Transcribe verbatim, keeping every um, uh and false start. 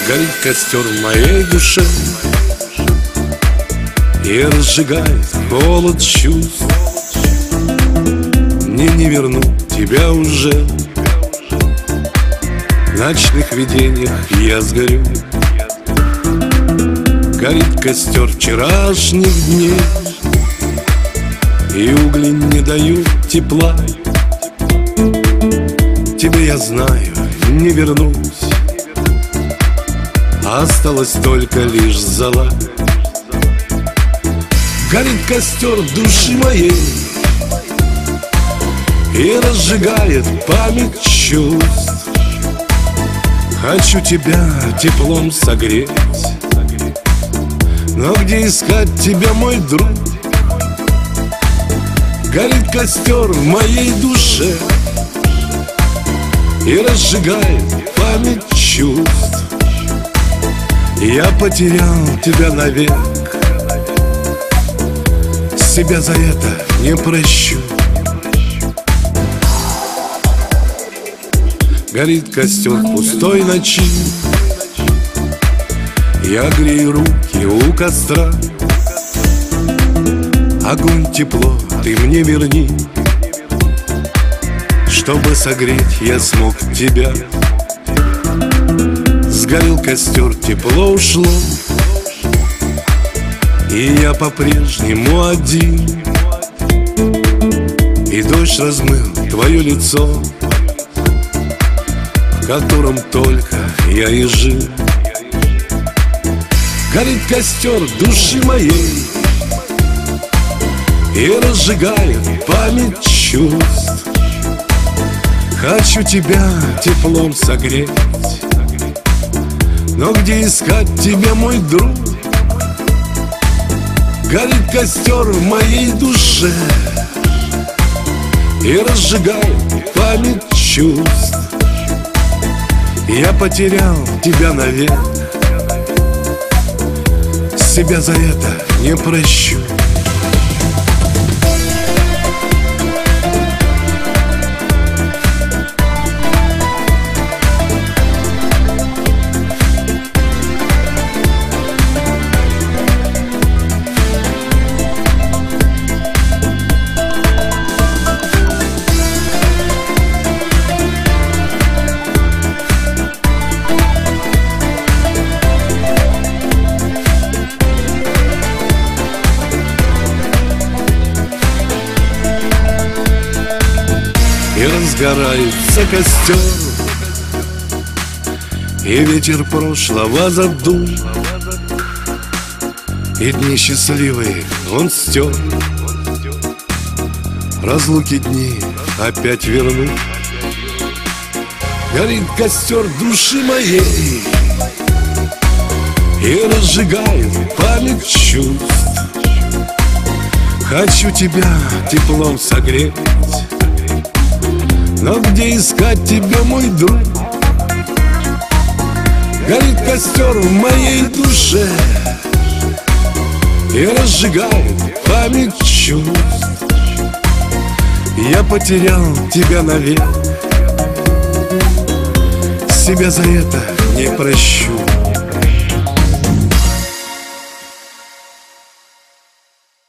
Горит костер в моей душе и разжигает холод чувств. Мне не вернуть тебя уже. В ночных видениях я сгорю. Горит костер вчерашних дней, и угли не дают тепла. Тебе, я знаю, не вернусь. Осталась только лишь зола. Горит костер души моей и разжигает память чувств. Хочу тебя теплом согреть, но где искать тебя, мой друг? Горит костер в моей душе и разжигает память чувств. Я потерял тебя навек, себя за это не прощу. Горит костер в пустой ночи, я грею руки у костра. Огонь, тепло ты мне верни, чтобы согреть я смог тебя. Сгорел костер, тепло ушло, и я по-прежнему один. И дождь размыл твое лицо, в котором только я и жил. Горит костер души моей и разжигает память чувств. Хочу тебя теплом согреть, но где искать тебя, мой друг? Горит костер в моей душе и разжигает память чувств. Я потерял тебя навек, себя за это не прощу. И разгорается костер, и ветер прошлого задул, и дни счастливые он стер. Разлуки дни опять верну. Горит костер души моей и разжигает память чувств. Хочу тебя теплом согреть, но где искать тебя, мой друг? Горит костер в моей душе и разжигает память чувств. Я потерял тебя навек, себя за это не прощу.